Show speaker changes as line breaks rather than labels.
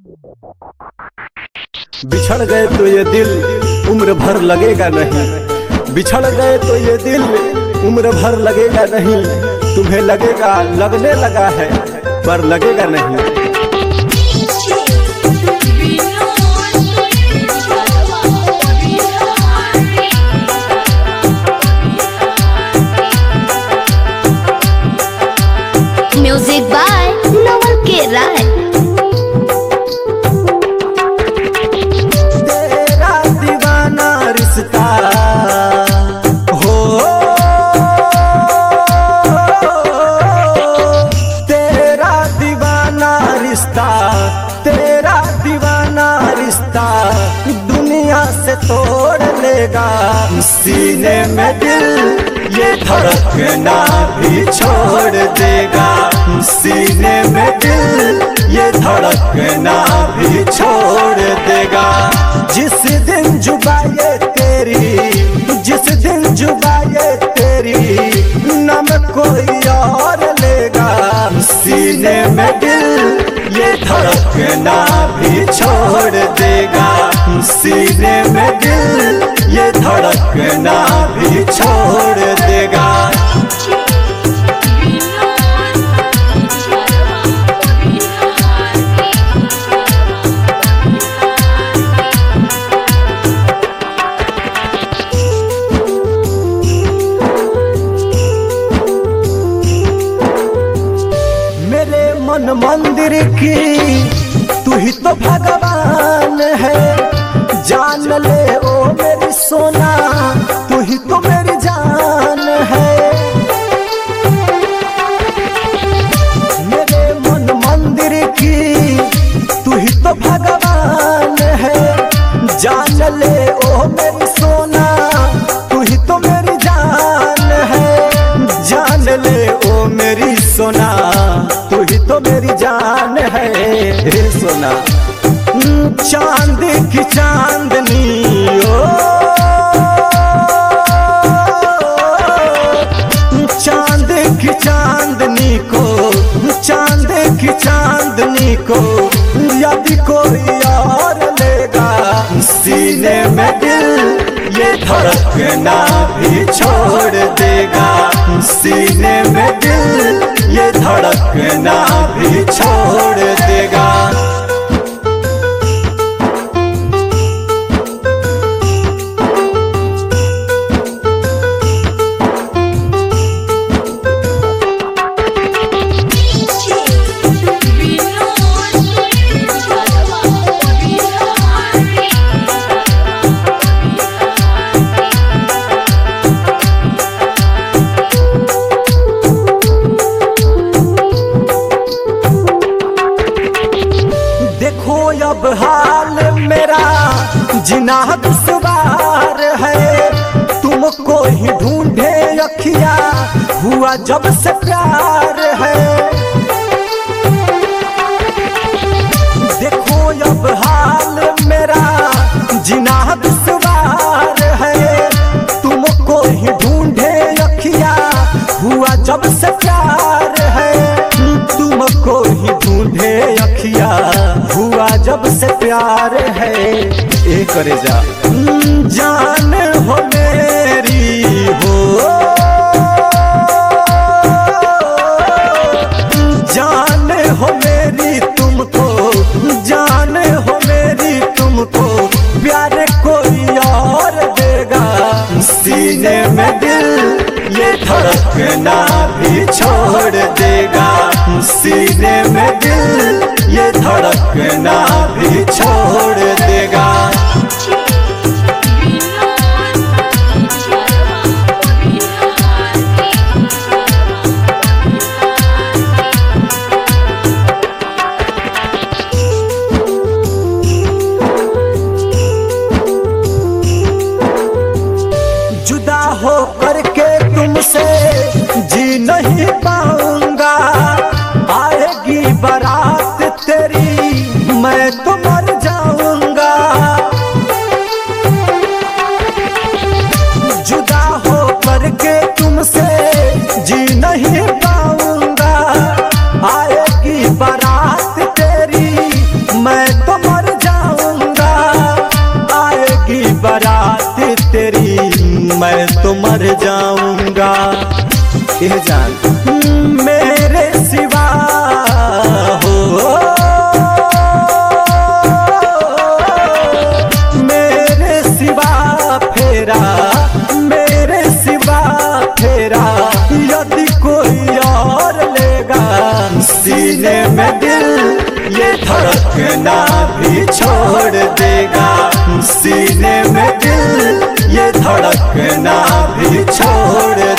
बिछड़ गए तो ये दिल उम्र भर लगेगा नहीं, बिछड़ गए तो ये दिल उम्र भर लगेगा नहीं। तुम्हें लगेगा लगने लगा है पर लगेगा नहीं।
म्यूजिक बाय नवल के राय।
तेरा दीवाना रिश्ता हो, तेरा दीवाना रिश्ता, तेरा दीवाना रिश्ता दुनिया से तोड़ लेगा। सीने में दिल ये धड़कना भी छोड़ देगा। सीने में दिल ये धड़कना भी छोड़ देगा। जिस दिन जुबाए तेरी, जिस दिन जुबाए तेरी नम कोई और लेगा। सीने में दिल ये धड़कना भी छोड़ देगा। सीने में दिल ये धड़कना भी छोड़ देगा। मेरे मन मंदिर की तू ही तो भगवान है। जान ले ओ मेरी सोना, तू ही तो मेरी जान है। मेरे मन मंदिर की तू ही तो भगवान है। जान ले ओ मेरी सोना, तू ही तो मेरी जान है। जान ले ओ मेरी सोना, तू ही तो मेरी जान है। रे सोना चांद की चांदनी ओ, चांद की चांदनी को, चांद की चांदनी को यदि कोई और लेगा। सीने में दिल ये धड़कना भी छोड़ देगा। सीने में दिल ये धड़कना भी छोड़ देगा। देखो अब हाल मेरा जिना दुश्वार है। तुमको ही ढूंढे अखिया हुआ जब से प्यार है। देखो अब हाल मेरा जिना दुश्वार है। तुमको ही ढूंढे अखिया हुआ जब से प्यार है। तुमको ही ढूंढे अखिया हुआ जब से प्यार है। ए करे जा जान हो मेरी हो, जान हो मेरी तुमको, जान हो मेरी तुमको प्यार कोई और देगा। सीने में दिल ये धड़कना भी छोड़ देगा। सीने में दिल ये धड़कना भी छोड़ देगा। जुदा हो करके तुमसे जी नहीं पाऊंगा। आएगी बारात तेरी मैं तो मर जाऊंगा। ये जान मेरे सिवा हो, मेरे सिवा फेरा, मेरे सिवा फेरा यदि कोई और लेगा, सीने में दिल ये धड़कना भी छोड़ देगा, सीने में दिल ये धड़कना भी छोड़